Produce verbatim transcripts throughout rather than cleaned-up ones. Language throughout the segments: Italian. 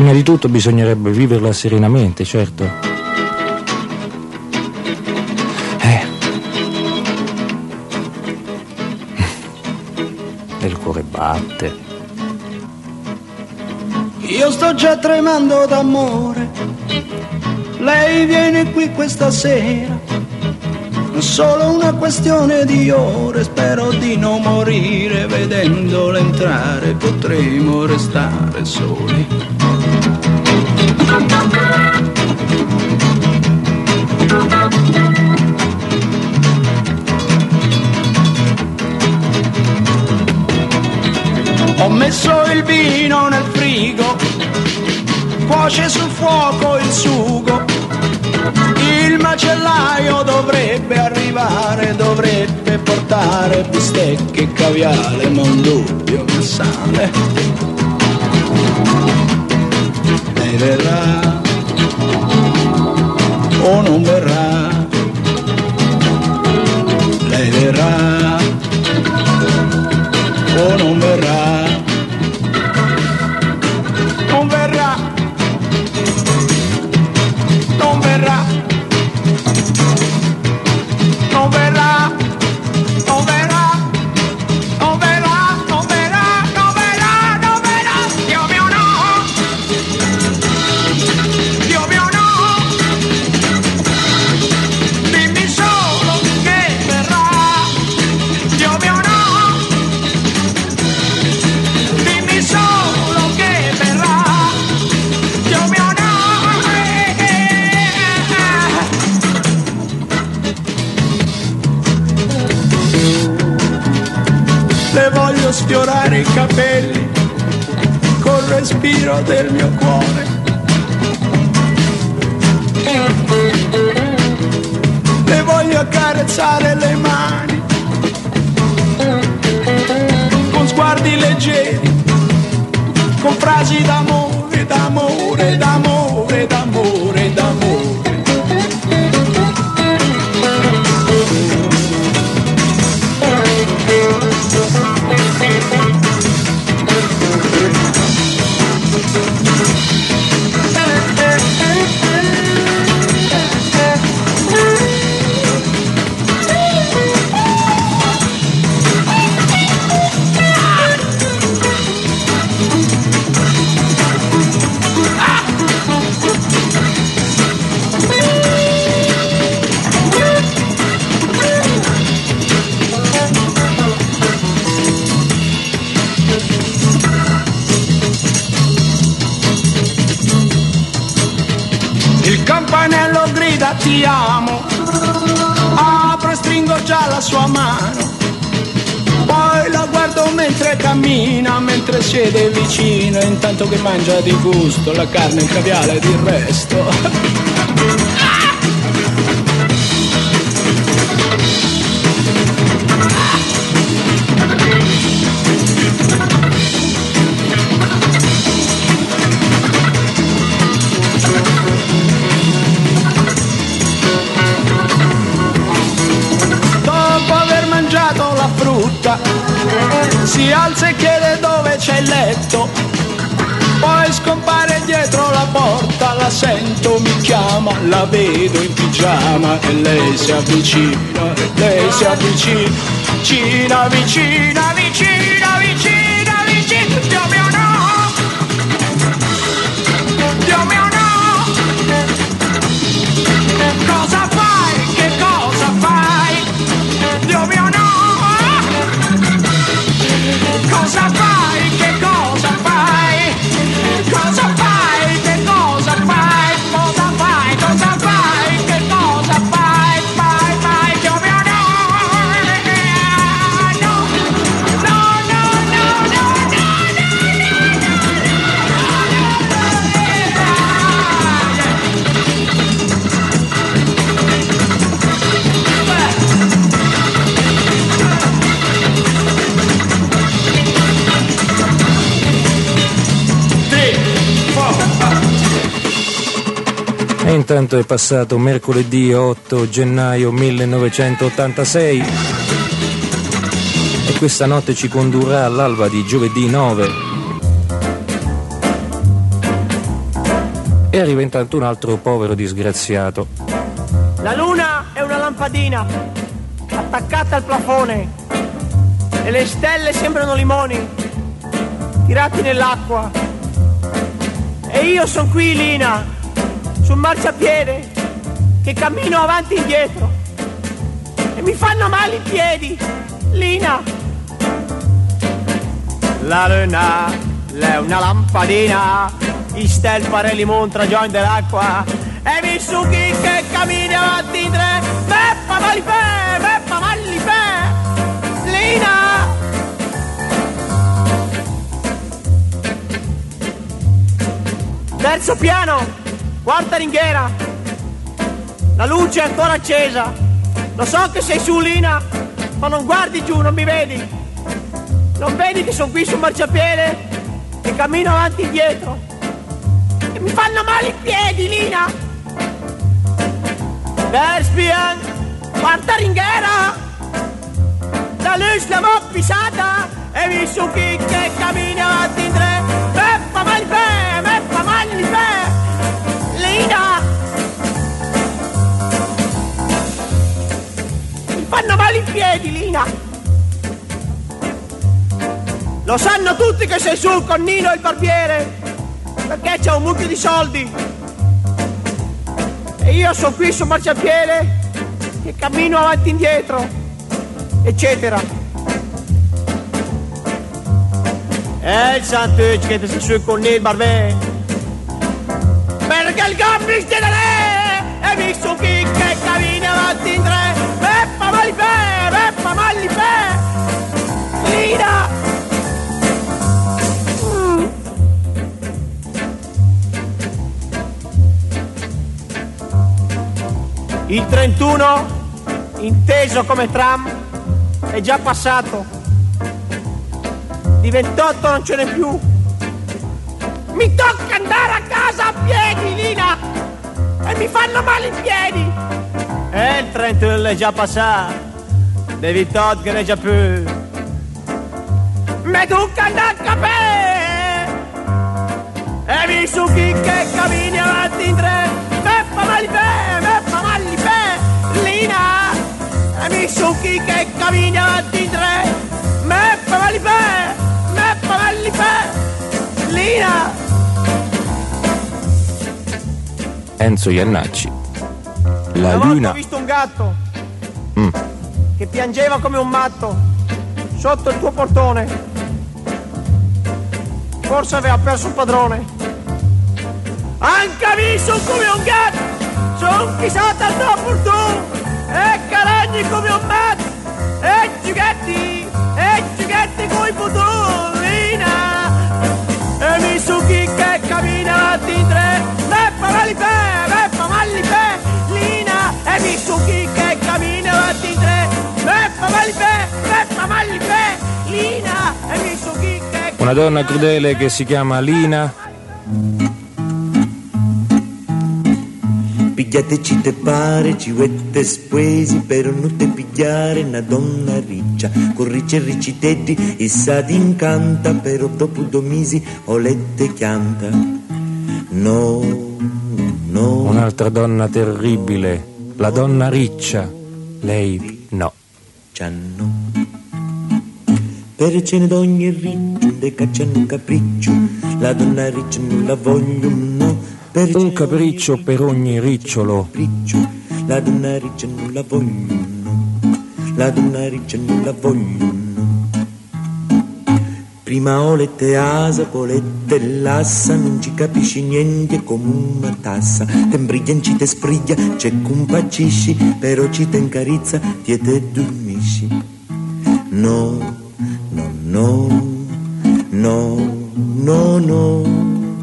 Prima di tutto bisognerebbe viverla serenamente, certo. Eh. E il cuore batte. Io sto già tremando d'amore, lei viene qui questa sera, è solo una questione di ore, spero di non morire vedendola entrare, potremo restare soli. Ho messo il vino nel frigo, cuoce sul fuoco il sugo, il macellaio dovrebbe arrivare, dovrebbe portare bistecche e caviale, ma un dubbio mi sale. Lei verrà o non verrà? Lei verrà o non verrà? Non verrà, non verrà, non verrà, non verrà, non verrà, non verrà, non verrà, non verrà, Dio mio no, Dio mio no, dimmi solo che verrà, Dio mio no, dimmi solo che verrà, Dio mio no. Le voglio sfiorare i capelli col respiro del mio cuore. Le voglio accarezzare le mani con sguardi leggeri, con frasi d'amore, d'amore, d'amore, d'amore, d'amore. Il campanello grida ti amo, apro e stringo già la sua mano, poi la guardo mentre cammina, mentre siede vicino, intanto che mangia di gusto la carne, il caviale ed il resto. La frutta si alza e chiede dove c'è il letto, poi scompare dietro la porta, la sento, mi chiama, la vedo in pigiama e lei si avvicina, lei si avvicina, vicina, vicina, vicina, vicina, vicina, Dio mio no, Dio mio no, cosa fai, che cosa fai, Dio mio no. Cosa fai? Che cosa fai? Cosa fai? Che cosa fai? Cosa fai? Cosa fai? Che cosa fai? Fai, fai, Dio mio no! No! No, no, no, no, E intanto è passato mercoledì otto gennaio millenovecentottantasei e questa notte ci condurrà all'alba di giovedì nove. E arriva intanto un altro povero disgraziato. La luna è una lampadina attaccata al plafone e le stelle sembrano limoni tirati nell'acqua. E io sono qui, Lina, sul marciapiede che cammino avanti e indietro e mi fanno male i piedi, Lina. La luna è una lampadina, i stelle pare limon tra giorni dell'acqua e mi su chi che cammina avanti in tre. Beppa malipè, beppa malipè, Lina. Terzo piano, quarta ringhiera, la luce è ancora accesa. Lo so che sei su, Lina, ma non guardi giù, non mi vedi. Non vedi che sono qui sul marciapiede e cammino avanti e indietro e mi fanno male i piedi, Lina. Verspian, quarta ringhiera, la luce l'ho pisata e mi su chi che cammina avanti in tre. Beppa malipè, beppa malipè, Lina. Mi fanno male i piedi, Lina. Lo sanno tutti che sei su con Nino il barbiere, perché c'è un mucchio di soldi. E io sono qui sul marciapiede che cammino avanti e indietro, eccetera. E il santuccio che sei su con il barbiere, perché il gambis tiene lei. E mi su chi che cammina avanti in tre. Beppa malipè, beppa malipè, Lina. Il trentuno, inteso come tram, è già passato. Di ventotto non ce n'è più. Mi tocca andare a casa a piedi, Lina, e mi fanno male i piedi. E il trentuno è già passato. Di ventotto che ne è già più. Mi tocca andare a capè. E mi su chi che cammini avanti in tre. Beppa malipè, beppa malipè, Lina. E mi su chi che cammini avanti in tre. Beppa malipè, beppa malipè, Lina. Enzo Iannacci. La Una luna. volta ho visto un gatto Mm. che piangeva come un matto sotto il tuo portone. Forse aveva perso un padrone. Anche visto come un gatto, sono chissata al tuo fortuna, e caragni come un matto, e giugetti, e giugetti coi butolina, e mi su chi che cammina avanti in tre. Beppa malipè, beppa malipè, Lina. E mi su chi che cammina avanti in tre. Beppa malipè, beppa malipè, Lina. E mi su chi che. Una donna crudele che si chiama Lina. Pigliateci te pare, ci vuete spesi, però non te pigliare una donna riccia, con ricci e ricci teddi, e sa ti incanta, però dopo due mesi o lette chianta. No, no. Un'altra donna terribile, la donna riccia. Lei no. C'hanno. Per cene d'ogni riccio, de cacciano un capriccio, la donna riccia non la voglio, no. Per Un capriccio per ogni ricciolo. La donna riccia non la voglio, no. La donna riccia non la voglio, no. Prima olette asa, poi lette lassa, non ci capisci niente come una tassa. Te imbriglia, ci te spriglia, c'è compacisci, però ci te incarizza, ti e te dormisci. No, no, no, no, no, no.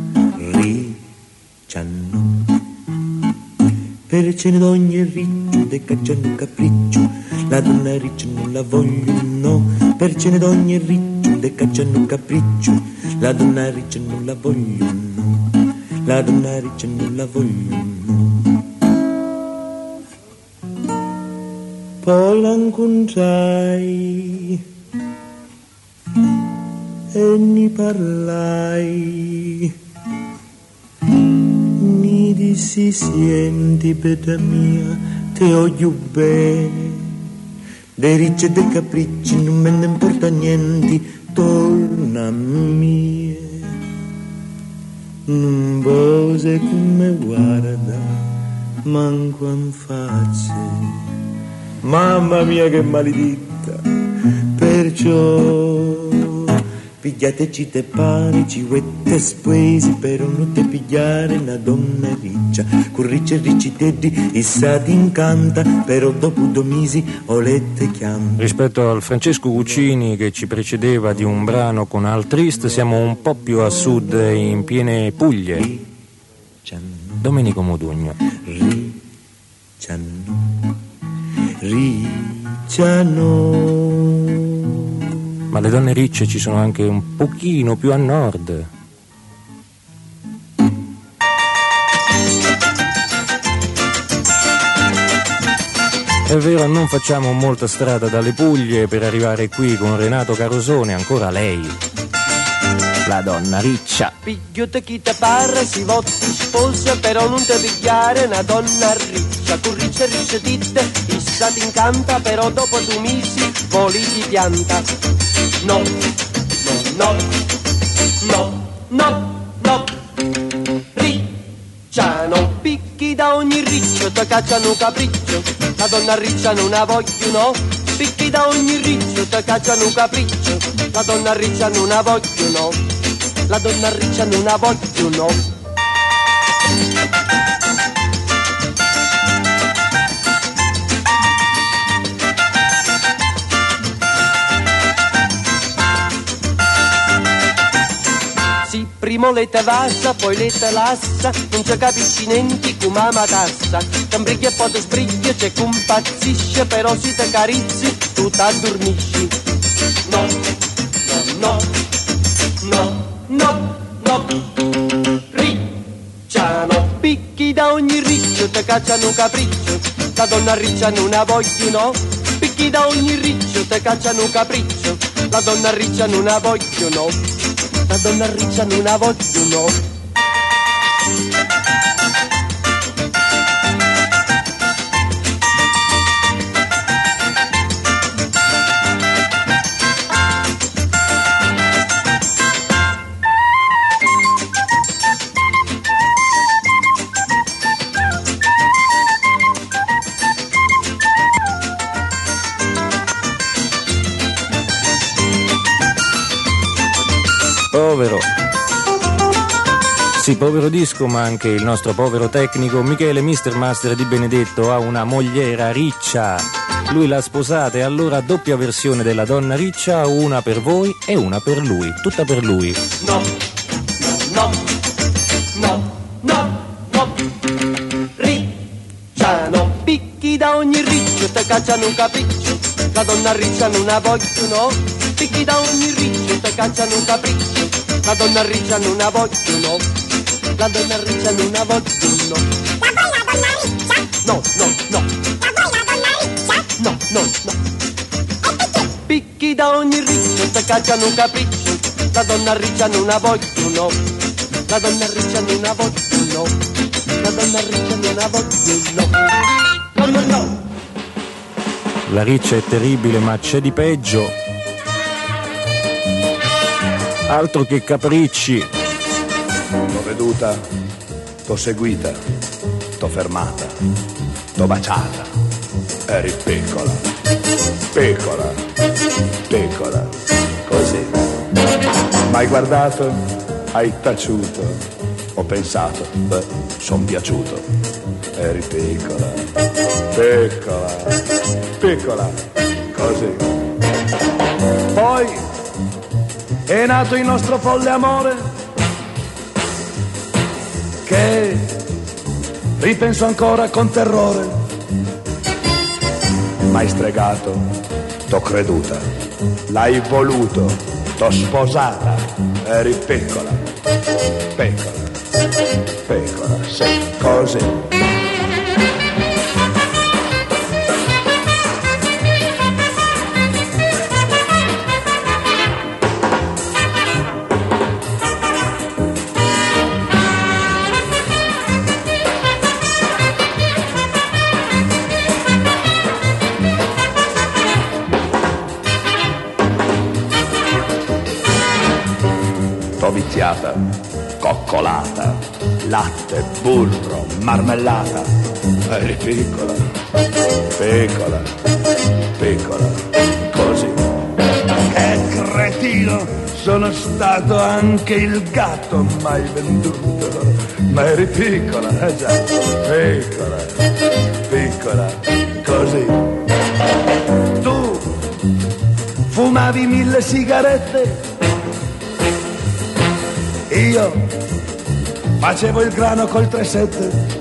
Per cene d'ogni riccio, de cacciano un capriccio, la donna riccia non la voglio, no. Per cene d'ogni riccio, de cacciano un capriccio, la donna riccia non la voglio, no. La donna riccia non la voglio, no. Poi la incontrai e ne parlai. si senti, bella mia, te voglio bene. Dei ricci e dei capricci non me ne importa niente, torna mia. Non pose che mi guarda, manco in faccia. Mamma mia che maledetta, perciò pigliateci te pare, ci vuete spesi, però non te pigliare una donna riccia, con ricci e ricci teddi, issa ti incanta, però dopo due mesi olette chiama. Rispetto al Francesco Guccini che ci precedeva di un brano con Al Trist, siamo un po' più a sud, in piene Puglie. Domenico Modugno. Ricciano, ricciano. Ma le donne ricce ci sono anche un pochino più a nord. È vero, non facciamo molta strada dalle Puglie per arrivare qui con Renato Carosone, ancora lei, la donna riccia. Piglio te chi te pare, si voti sposa, però non te pigliare una donna riccia, con riccia e riccia ditte, issa ti incanta, però dopo due mesi voli ti pianta. No, no, no, no, no, ricciano, picchi da ogni riccio, te cacciano un capriccio, la donna riccia non la voglio, no, picchi da ogni riccio, te cacciano un capriccio, la donna riccia non la voglio, no, la donna riccia non la voglio, no. Primo le te vassa, poi le te lassa, non ci capisci niente come ama tassa. T'ambriglia e poi ti sbriglia, c'è compazzisce, però si te carizzi, tu t'addormisci. No, no, no, no, no, no, ricciano, picchi da ogni riccio, te cacciano un capriccio, la donna riccia non la voglio, no, picchi da ogni riccio, te cacciano un capriccio, la donna riccia non la voglio, no. La donna riccia non la voglio, no. Povero. Sì, povero disco, ma anche il nostro povero tecnico Michele Mister Master Di Benedetto ha una mogliera riccia. Lui l'ha sposata e allora doppia versione della donna riccia, una per voi e una per lui, tutta per lui. No, no, no, no, no, ricciano, picchi da ogni riccio, te cacciano un capriccio, la donna riccia non la voglio, no, picchi da ogni riccio, te cacciano un capriccio, la donna riccia non la voglio, no, la donna riccia non la voglio, no. La vuoi la donna riccia? No, no, no. La vuoi la donna riccia? No, no, no. E perché? Picchi da ogni riccio, te cacciano un capriccio, la donna riccia non la voglio, no, la donna riccia non la voglio, no, la donna riccia non la voglio, no, no, no, no. La riccia è terribile, ma c'è di peggio. Altro che capricci. T'ho veduta, t'ho seguita, t'ho fermata, t'ho baciata. Eri piccola, piccola, piccola, così. M'hai guardato, hai taciuto, ho pensato, beh, son piaciuto. Eri piccola, piccola, piccola, così. Poi è nato il nostro folle amore, che ripenso ancora con terrore. M'hai stregato, t'ho creduta, l'hai voluto, t'ho sposata. Eri piccola, piccola, piccola, sì, così. disgraziata, coccolata, latte, burro, marmellata. Eri piccola, piccola, piccola, così. Che cretino, sono stato anche il gatto mai venduto. Ma eri piccola, eh già, piccola, piccola, così. Tu fumavi mille sigarette, io facevo il grano col tre sette.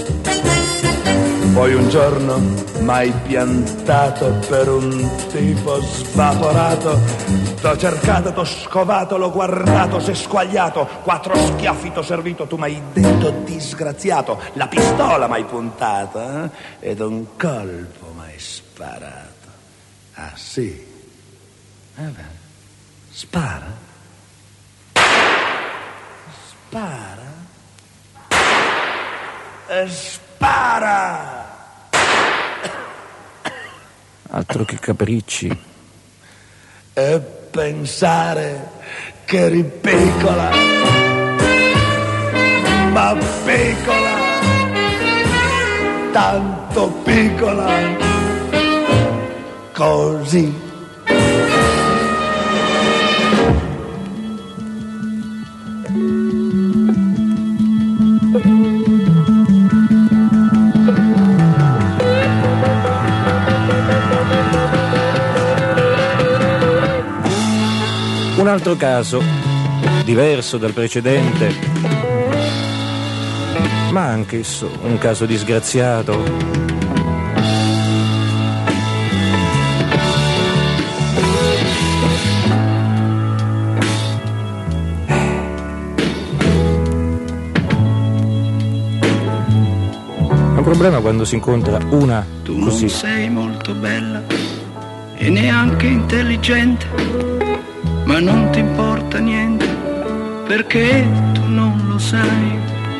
Poi un giorno m'hai piantato per un tipo svaporato. T'ho cercato, t'ho scovato, l'ho guardato, s'è squagliato. Quattro schiaffi t'ho servito, tu m'hai detto disgraziato. La pistola m'hai puntata, eh? Ed un colpo m'hai sparato. Ah sì? Eh beh, spara. Spara. E spara. Altro che capricci. E pensare che eri piccola, ma piccola, tanto piccola, così. Un altro caso, diverso dal precedente, ma anch'esso un caso disgraziato. È un problema quando si incontra una tu così. Non sei molto bella e neanche intelligente, ma non ti importa niente, perché tu non lo sai.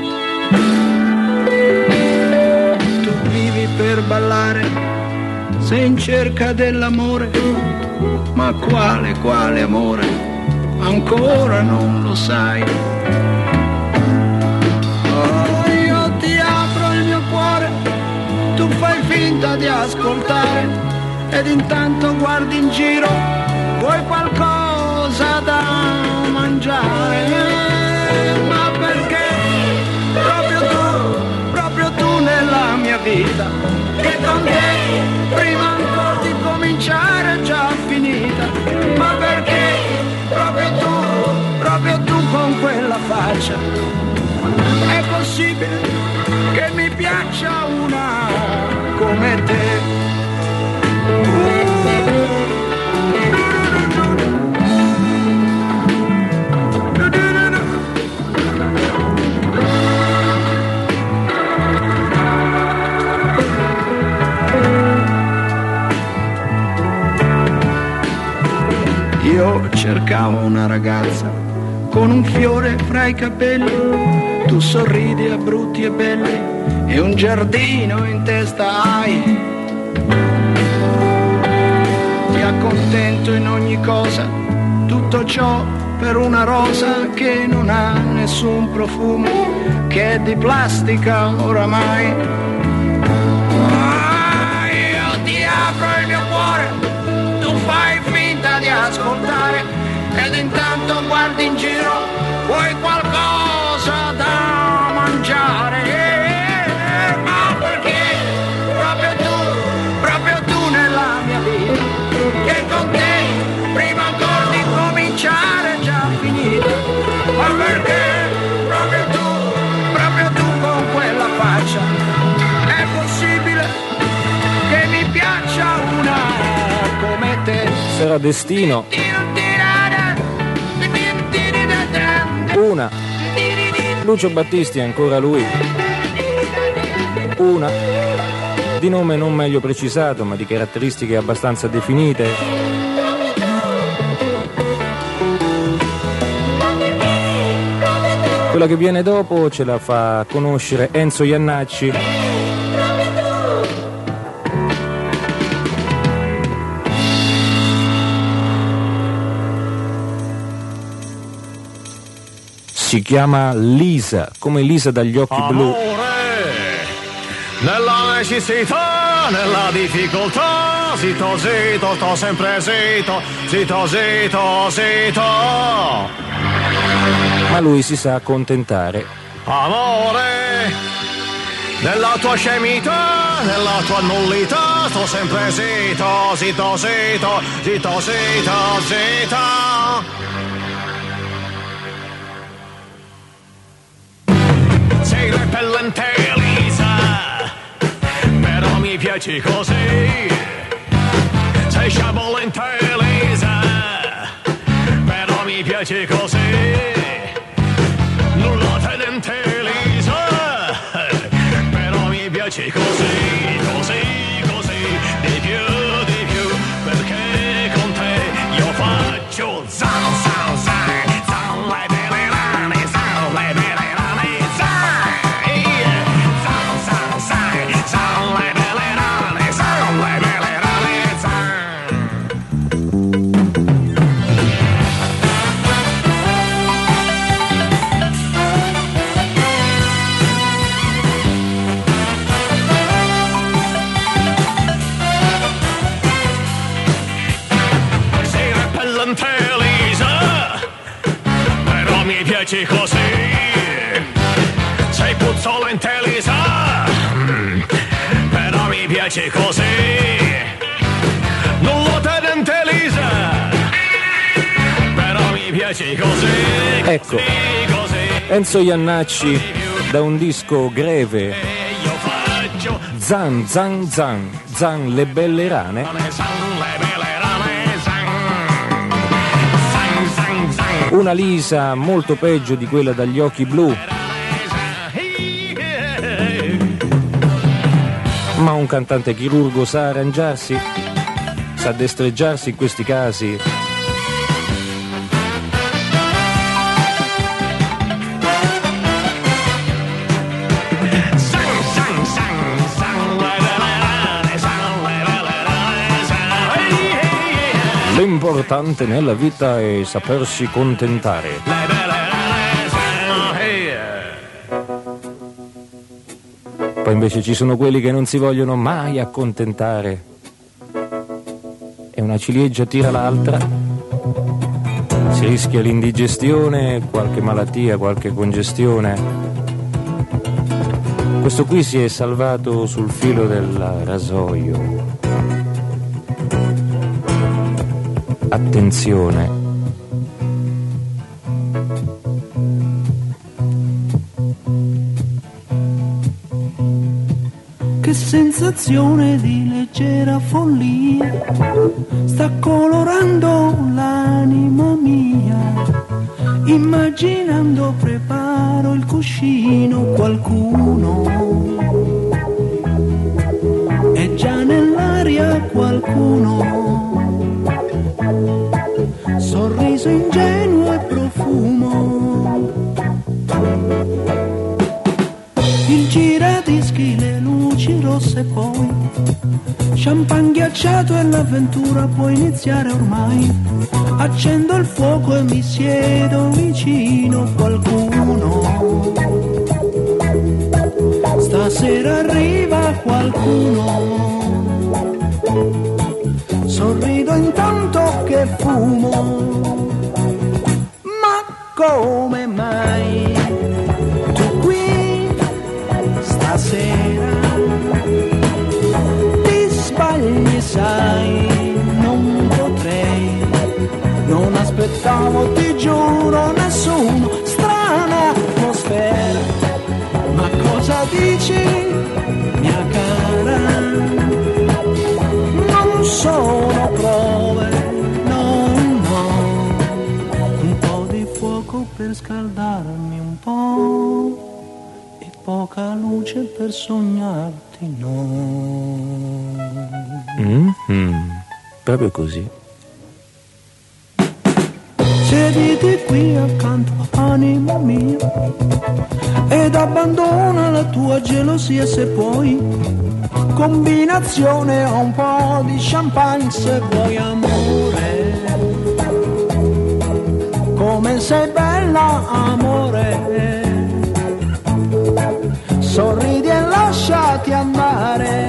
Tu vivi per ballare, sei in cerca dell'amore, ma quale, quale amore, ancora non lo sai. Oh, io ti apro il mio cuore, tu fai finta di ascoltare, ed intanto guardi in giro, vuoi qualcosa da mangiare, ma perché proprio tu, proprio tu nella mia vita, che con te prima ancora di cominciare è già finita, ma perché proprio tu, proprio tu con quella faccia, è possibile che mi piaccia una come te. Io cercavo una ragazza con un fiore fra i capelli, tu sorridi a brutti e belli e un giardino in testa hai. Ti accontento in ogni cosa, tutto ciò per una rosa che non ha nessun profumo, che è di plastica oramai. Ah, io ti apro il mio cuore, tu fai finta di ascoltare, ed intanto guardi in giro, vuoi qualcosa da mangiare, ma perché proprio tu, proprio tu nella mia vita, che con te prima ancora di cominciare è già finita, ma perché proprio tu, proprio tu con quella faccia, è possibile che mi piaccia una come te. Sarà destino. Una. Lucio Battisti è ancora lui. Una. Di nome non meglio precisato, ma di caratteristiche abbastanza definite. Quella che viene dopo ce la fa conoscere Enzo Iannacci. Si chiama Lisa, come Lisa dagli occhi Amore, blu. nella necessità, nella difficoltà, zitto, zitto, sto sempre zitto, zitto, zitto, zitto. Ma lui si sa accontentare. Amore, nella tua scemità, nella tua nullità, sto sempre zitto, zitto, zitto, zitto, zitto, zitto. Sei repellente, Lisa, però mi piaci così. Sei sciabolente, Lisa, però mi piaci così. Nulla tenente, Lisa, però mi piaci così, così, così, di più, di più, perché con te io faccio zan, zan, zan, zan, le belle rane, zan, le belle rane, zan, zan, zan, zan, zan, le belle rane, zan, le belle rane, zan. Sei repellente, Lisa, però mi piaci così. Sei puzzolente, Lisa, mm, però mi piaci così. Nulla tenente, Lisa, però mi piaci così. Ecco. Così, così. Enzo Iannacci da un disco Greve. Io faccio Zan, zan, zan, zan, le belle rane. zan, le belle rane, zan, zan, zan, zan. Una Lisa molto peggio di quella dagli occhi blu, ma un cantante chirurgo sa arrangiarsi, sa destreggiarsi in questi casi. Zan, zan, zan, zan, le belle rane, zan, le belle rane, zan. Ehi, ehi, ehi. L'importante nella vita è sapersi contentare. Le belle rane, zan, ehi, eh. Poi invece ci sono quelli che non si vogliono mai accontentare. E una ciliegia tira l'altra. Si rischia l'indigestione, qualche malattia, qualche congestione. Questo qui si è salvato sul filo del rasoio. Attenzione. Che sensazione di leggera follia sta colorando l'anima mia. Immaginando preparo il cuscino, qualcuno è già nell'aria, qualcuno. Sorriso ingenuo e profumo. Il giradischi, le luci rosse poi, champagne ghiacciato e l'avventura può iniziare ormai. Accendo il fuoco e mi siedo vicino, qualcuno. Stasera arriva qualcuno. Sorrido intanto che fumo. Ma come mai tu qui stasera? Ti sbagli, sai, non potrei. Non aspettavo, ti giuro, nessuno. Strana atmosfera. Ma cosa dici, mia cara? Non sono prove, no, no. Un po' di fuoco per scaldarmi un po' e poca luce per sognarti, no. Mm-hmm. Proprio così. Siediti qui accanto, animo mio, ed abbandona la tua gelosia se puoi. Combinazione a un po' di champagne se vuoi, amore. Come sei bella, amore. amore, sorridi e lasciati andare.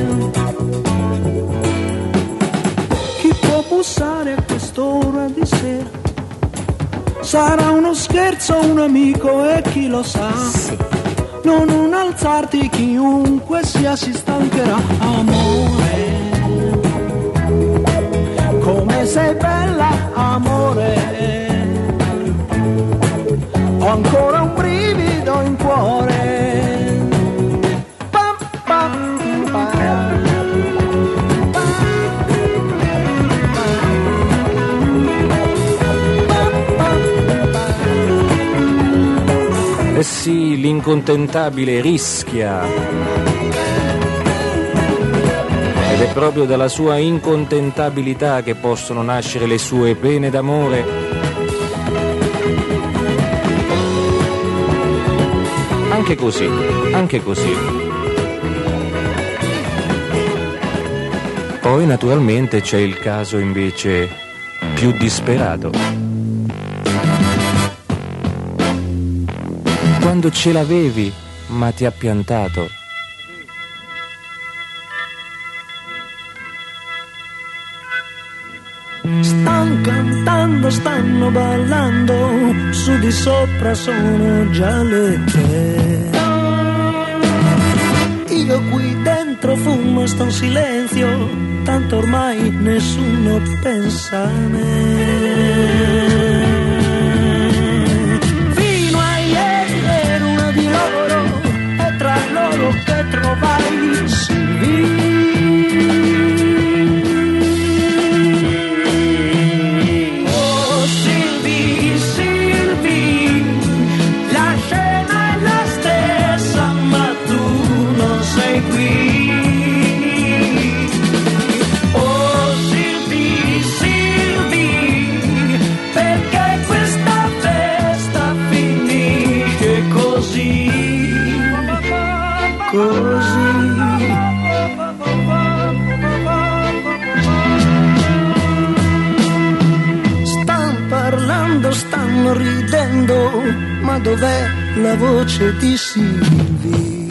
Chi può bussare a quest'ora di sera? Sarà uno scherzo, un amico e chi lo sa. Sì. Non, non alzarti, chiunque sia si stancherà. Amore, come sei bella, amore. Ho ancora un brivido in cuore. Pam, pam, pam. Eh sì, l'incontentabile rischia. Ed è proprio dalla sua incontentabilità che possono nascere le sue pene d'amore. Anche così, anche così. Poi naturalmente c'è il caso invece più disperato. Quando ce l'avevi, ma ti ha piantato. Stanno cantando, stanno ballando, su di sopra sono già le tre. Io qui dentro fumo, sto in silenzio, tanto ormai nessuno pensa a me. Che trovai Sylvie. Oh Sylvie, Sylvie, la scena è la stessa, ma tu non sei qui. Oh Sylvie, Sylvie, perché questa festa finisce così. Così stanno parlando, stanno ridendo, ma dov'è la voce di Sylvie?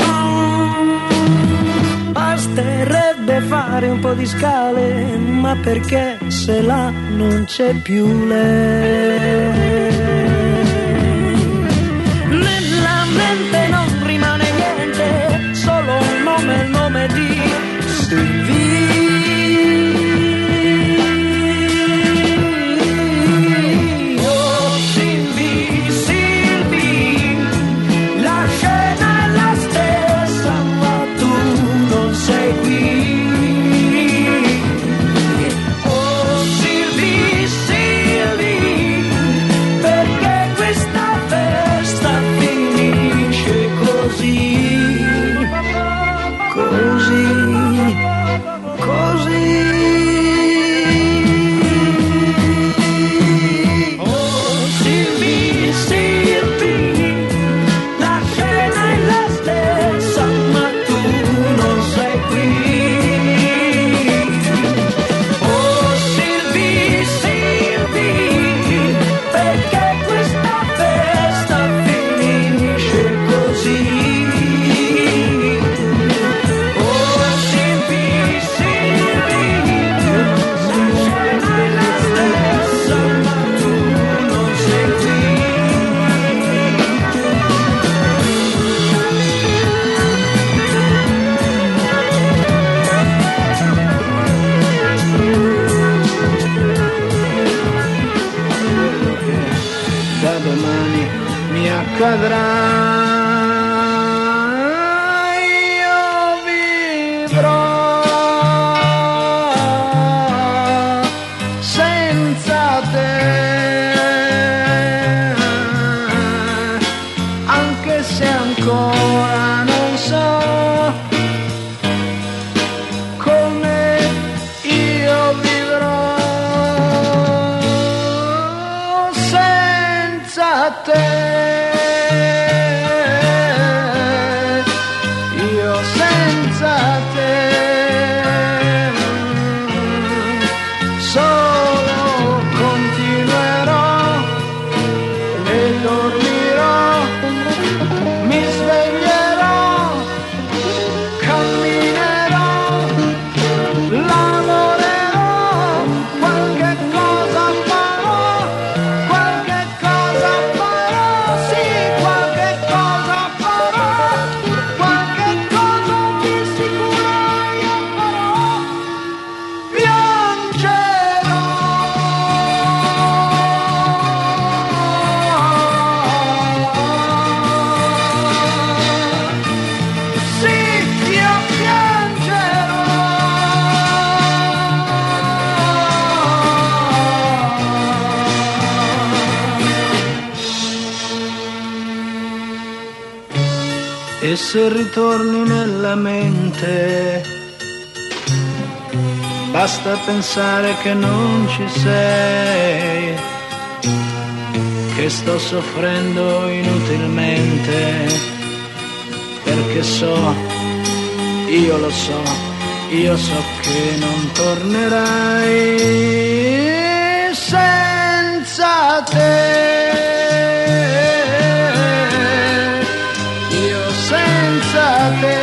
Basterebbe fare un po' di scale, ma perché se là non c'è più lei? Nella mente non rimane niente, solo il nome, il nome di Sylvie. Oh Sylvie, Sylvie, la scena è la stessa, ma tu non sei qui. Oh Sylvie, Sylvie, perché questa festa finisce così. Così, così. Oh Sylvie, Sylvie, la scena è la stessa, ma tu non sei qui. Oh Sylvie, Sylvie, perché questa festa finisce così. Da domani mi accadrà, io vivrò senza te, anche se ancora non so come io vivrò senza te. Io senza te solo continuerò e dormirò E se ritorni nella mente, basta pensare che non ci sei, che sto soffrendo inutilmente, perché so, io lo so, io so che non tornerai senza te. Io senza te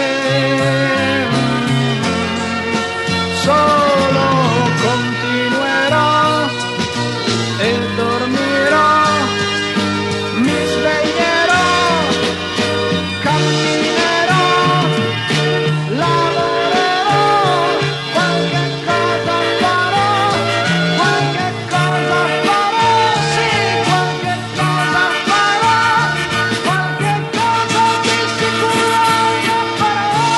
solo continuerò e dormirò, mi sveglierò, camminerò, lavorerò, qualche cosa farò, qualche cosa farò, sì, qualche cosa farò, qualche cosa di sicuro io farò,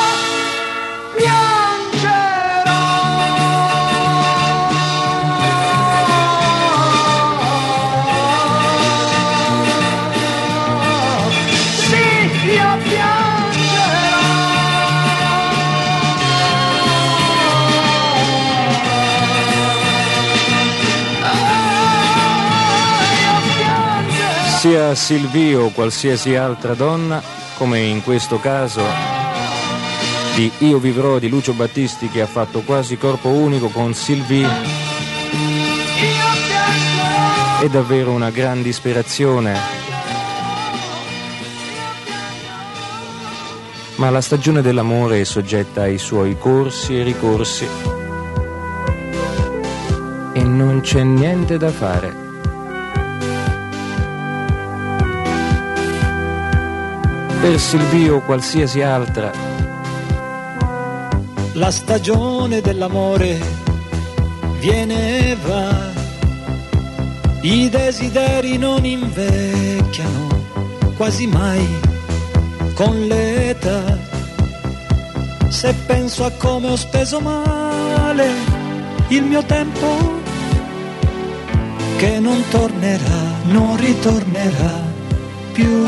piangerò. Sì, io piangerò. Ah, io piangerò. Sia Sylvie o qualsiasi altra donna, come in questo caso di Io vivrò di Lucio Battisti, che ha fatto quasi corpo unico con Sylvie, è davvero una gran disperazione. Ma la stagione dell'amore è soggetta ai suoi corsi e ricorsi e non c'è niente da fare. Per Sylvie o qualsiasi altra, La stagione dell'amore viene e va, i desideri non invecchiano quasi mai con l'età. Se penso a come ho speso male il mio tempo, che non tornerà, non ritornerà più.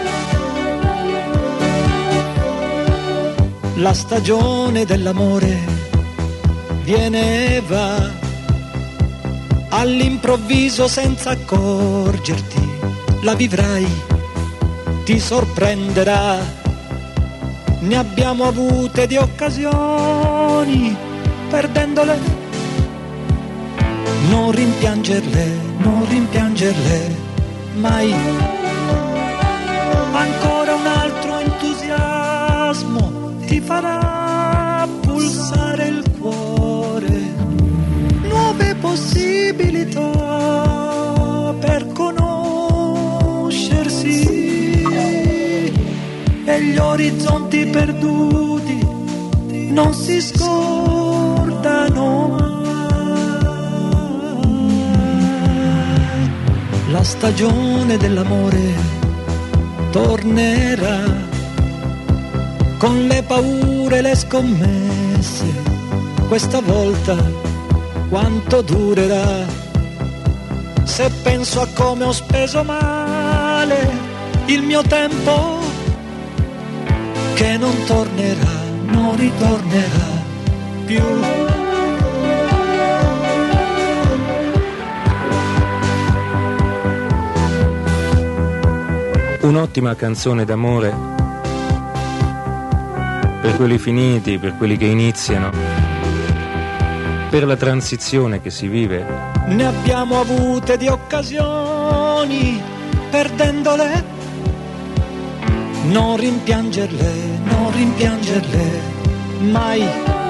La stagione dell'amore viene e va, all'improvviso senza accorgerti, la vivrai, ti sorprenderà. Ne abbiamo avute di occasioni, perdendole, non rimpiangerle, non rimpiangerle mai. Ancora un altro entusiasmo ti farà pulsare il cuore, nuove possibilità per conoscersi, e gli orizzonti perduti non si scordano mai. La stagione dell'amore tornerà, con le paure e le scommesse, questa volta quanto durerà? Se penso a come ho speso male il mio tempo, che non tornerà, non ritornerà più. un'ottima canzone d'amore per quelli finiti, per quelli che iniziano, per la transizione che si vive. Ne abbiamo avute di occasioni, perdendole, non rimpiangerle, non rimpiangerle mai.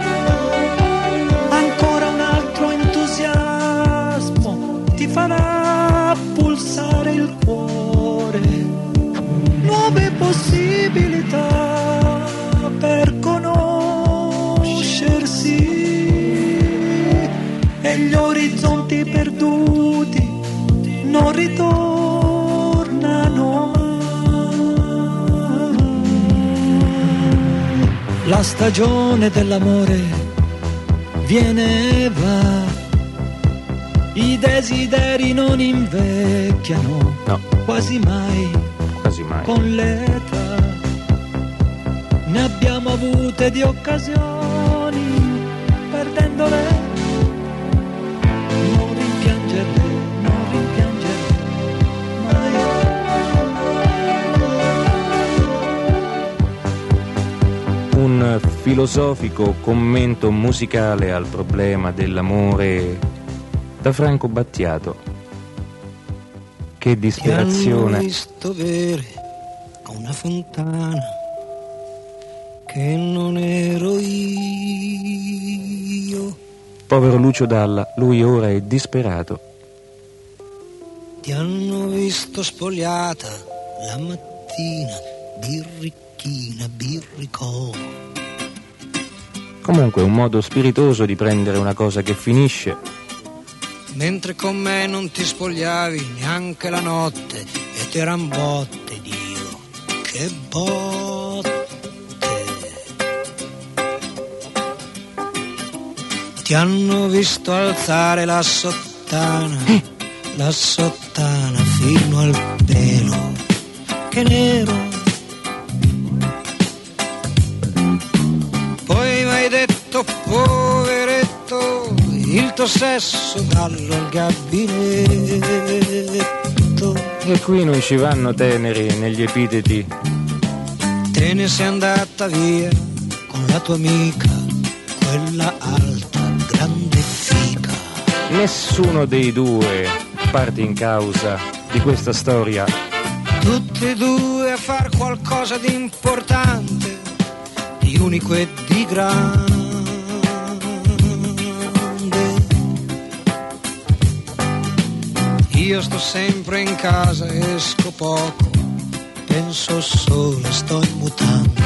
Ancora un altro entusiasmo ti farà pulsare il cuore, nuove possibilità per conoscersi, e gli orizzonti perduti non ritornano mai. La stagione dell'amore viene e va, i desideri non invecchiano, no, quasi mai, quasi mai con l'età. ne abbiamo avute di occasioni, perdendole non rimpiangerle, non rimpiangerle mai. Un filosofico commento musicale al problema dell'amore da Franco Battiato. Che disperazione. Ti hanno visto bere a una fontana che non ero io. Povero Lucio Dalla, lui ora è disperato. Ti hanno visto spogliata la mattina, birricchina, birricò. Comunque è un modo spiritoso di prendere una cosa che finisce. Mentre con me non ti spogliavi neanche la notte e t'eran botte, Dio, che botte. Ti hanno visto alzare la sottana, eh. la sottana fino al pelo, che nero. Poi mi hai detto, poveretto, il tuo sesso dallo al gabinetto. E qui non ci vanno teneri negli epiteti. Te ne sei andata via con la tua amica, quella alta, grande fica. Nessuno dei due parte in causa di questa storia. Tutti e due a far qualcosa di importante, di unico e di grande. Io sto sempre in casa, esco poco, penso solo, sto in mutande.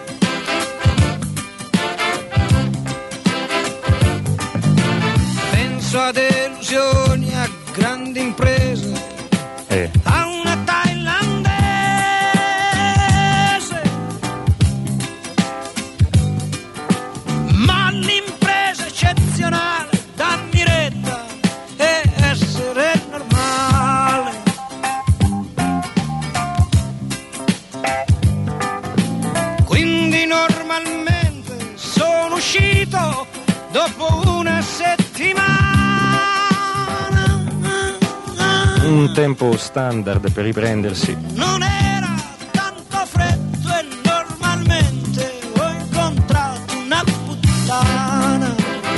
Penso a delusioni, a grandi imprese, Eh. a una thailandese. Ma l'impresa eccezionale, dammi retta, è essere normale. Quindi normalmente sono uscito dopo una settimana. Un tempo standard per riprendersi. Non era tanto freddo e normalmente ho incontrato una puttana.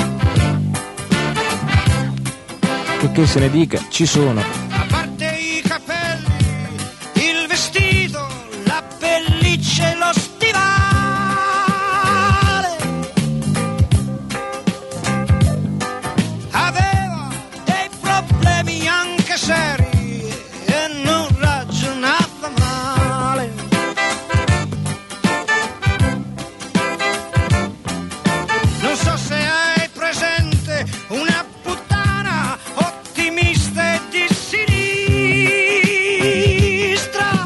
E che se ne dica, ci sono. A parte i capelli, il vestito, la pelliccia e lo stivale. Aveva dei problemi anche seri e non ragionava male. Non so se hai presente una puttana ottimista e di sinistra.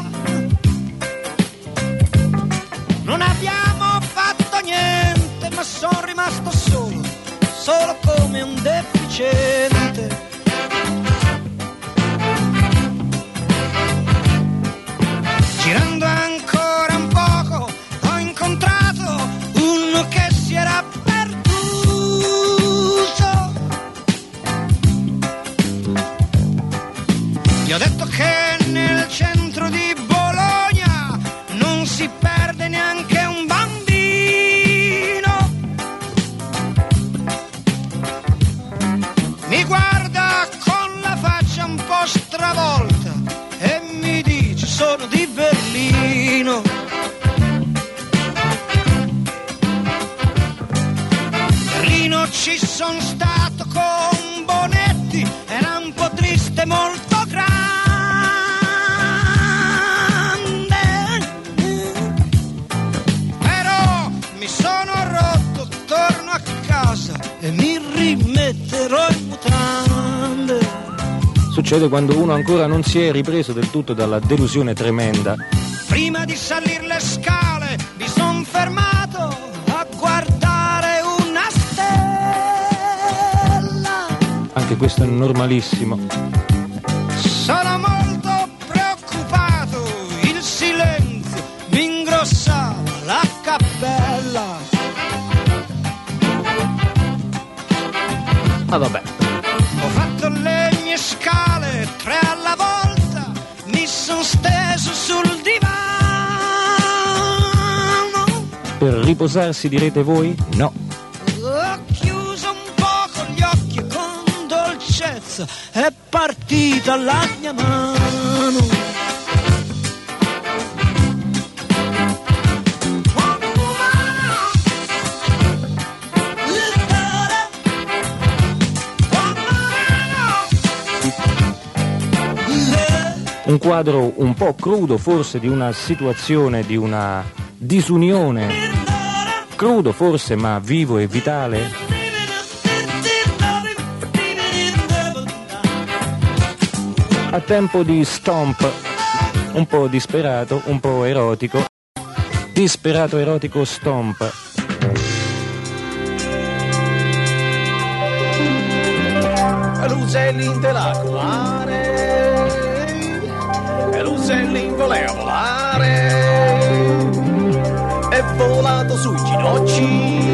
Non abbiamo fatto niente, ma sono rimasto solo, solo come un deficiente. Girando ancora un poco ho incontrato uno che si era perduto. Gli ho detto che nel centro di Bologna non si perde neanche un bambino. Mi guarda con la faccia un po' stravolta e mi dice sono di Berlino. Berlino ci son stato con Bonetti, era un po' triste, molto grande. Però mi sono rotto, torno a casa e mi rimetterò in mutande. Succede quando uno ancora non si è ripreso del tutto dalla delusione tremenda. Prima di salire le scale mi son fermato a guardare una stella. Anche questo è normalissimo. Sono molto preoccupato, il silenzio mi ingrossava la cappella. Ah, vabbè. Ho fatto le mie scale, tre alla volta, mi son steso sul divano. Per riposarsi direte voi? No. Ho chiuso un poco gli occhi e con dolcezza è partita la mia mano. Un quadro un po' crudo forse di una situazione, di una disunione. Crudo forse, ma vivo e vitale. A tempo di stomp, un po' disperato, un po' erotico. Disperato erotico stomp. L'usellin della comare, e l'usellin voleva volare, è volato sui ginocci,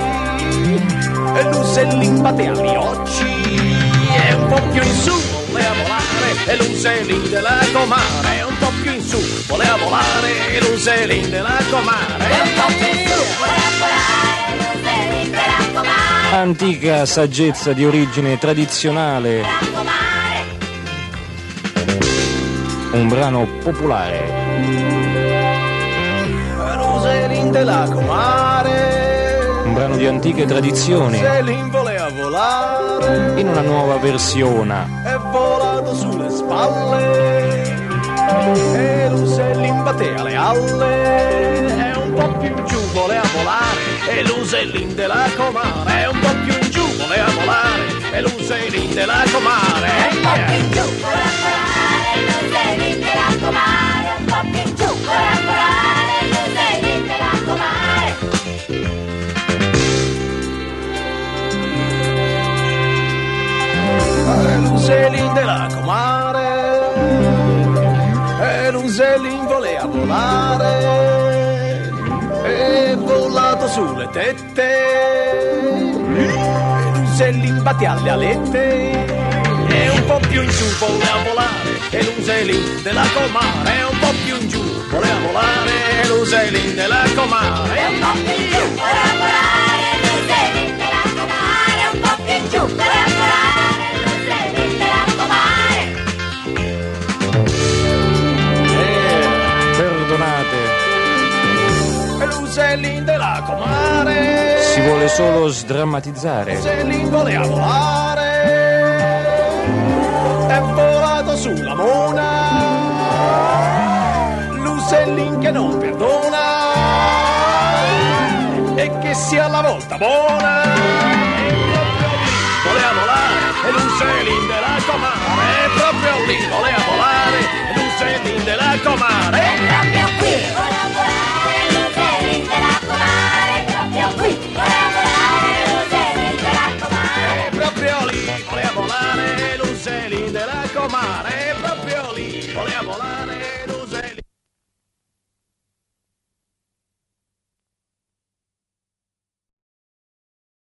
e l'usellin battea gli occhi, e un po' più in su voleva volare, e l'usellin della comare, un po' più in su voleva volare, e l'usellin della comare, e un po' più in su voleva volare, l'usellin della comare. Antica saggezza di origine tradizionale. Un brano popolare. L'usellin della comare, Un brano di antiche tradizioni. l'usellin voleva volare, In una nuova versione. è volato sulle spalle, e l'usellin battea le alle, è un po' più in giù voleva volare, e l'usellin della comare, è un po' più in giù voleva volare, e l'usellin della comare, è un po' più in giù voleva volare, l'usellin della comare, un po' più in giù voleva volare, l'usellin della comare. E l'usellin della comare, e l'usellin voleva volare, è volato sulle tette, e l'usellin battea le alette, e un po' più in giù voleva volare, e l'usellin della comare, è un po' più in giù voleva volare, e l'usellin della comare, è un po' più in giù voleva volare, l'usellin della comare, un po' più in giù voleva volare, l'usellin della comare. Perdonate. E l'usellin della comare, Si vuole solo sdrammatizzare. l'usellin voleva volare, è volato sulla mona, l'usellin che non perdona, e che sia la volta buona, e proprio lì voleva volare, e l'usellin della comare, proprio lì voleva volare, e l'usellin della comare, e proprio qui voleva volare, l'usellin della comare, proprio qui voleva volare, l'usellin della comare, proprio lì voleva volare, l'usellin della comare, proprio lì voleva volare, l'usellin